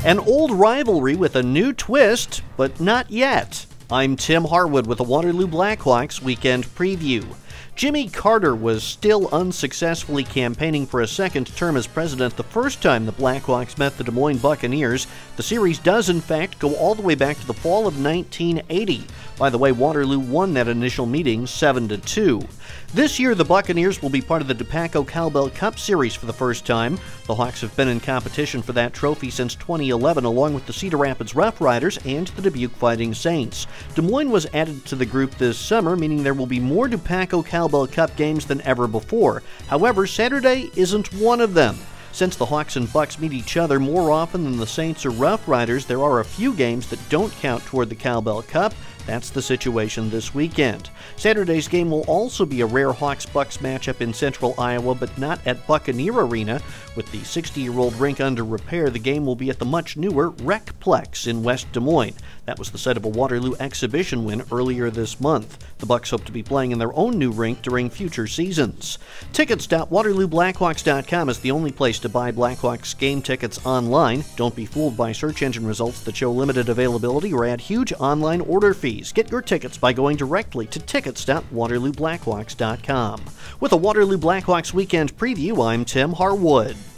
An old rivalry with a new twist, but not yet. I'm Tim Harwood with the Waterloo Blackhawks Weekend Preview. Jimmy Carter was still unsuccessfully campaigning for a second term as president the first time the Blackhawks met the Des Moines Buccaneers. The series does, in fact, go all the way back to the fall of 1980. By the way, Waterloo won that initial meeting 7-2. This year, the Buccaneers will be part of the DePaco Cowbell Cup Series for the first time. The Hawks have been in competition for that trophy since 2011, along with the Cedar Rapids Rough Riders and the Dubuque Fighting Saints. Des Moines was added to the group this summer, meaning there will be more DePaco Cowbell Cup games than ever before. However, Saturday isn't one of them. Since the Hawks and Bucks meet each other more often than the Saints or Rough Riders, there are a few games that don't count toward the Cowbell Cup. That's the situation this weekend. Saturday's game will also be a rare Hawks-Bucks matchup in central Iowa, but not at Buccaneer Arena. With the 60-year-old rink under repair, the game will be at the much newer Recplex in West Des Moines. That was the site of a Waterloo exhibition win earlier this month. The Bucks hope to be playing in their own new rink during future seasons. Tickets.waterlooblackhawks.com is the only place to buy Blackhawks game tickets online. Don't be fooled by search engine results that show limited availability or add huge online order fees. Get your tickets by going directly to tickets.waterlooblackhawks.com. With a Waterloo Blackhawks Weekend Preview, I'm Tim Harwood.